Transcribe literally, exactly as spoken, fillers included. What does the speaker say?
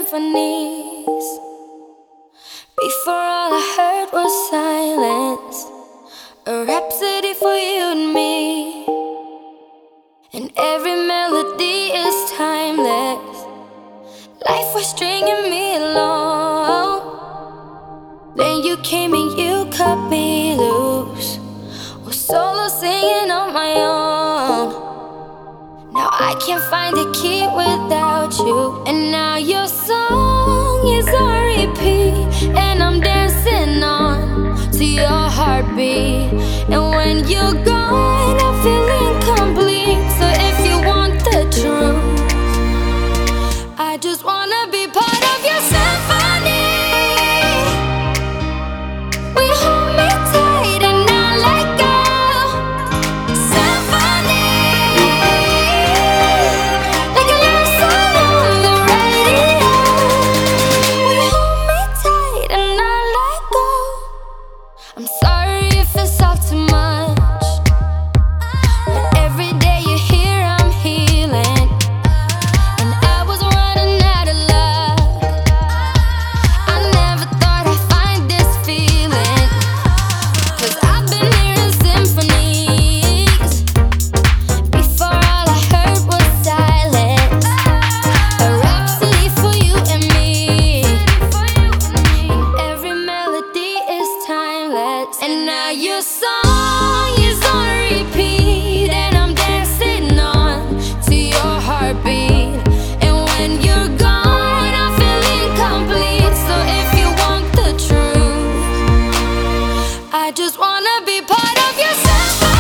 symphonies. Before all I heard was silence, a rhapsody for you and me. And every melody is timeless. Life was stringing me along. Then you came and you cut me loose. Was solo singing on my own. Now I can't find a key without you. And now your song is on repeat, and I'm dancing on to your heartbeat. And when you're gone, I feel incomplete. So if you want the truth, I just wanna be part of your symphony. We hold me tight and not let go. Symphony, like a love song on the radio. We hold me tight and not let go. I'm sorry if it's all too much, but every day you're here I'm healing. And I was running out of luck. I never thought I'd find this feeling, 'cause I've been hearing symphonies. Before all I heard was silence, a rhapsody for you and me. And every melody is timeless. And now your song is on repeat, and I'm dancing on to your heartbeat. And when you're gone, I feel incomplete. So if you want the truth, I just wanna be part of your symphony.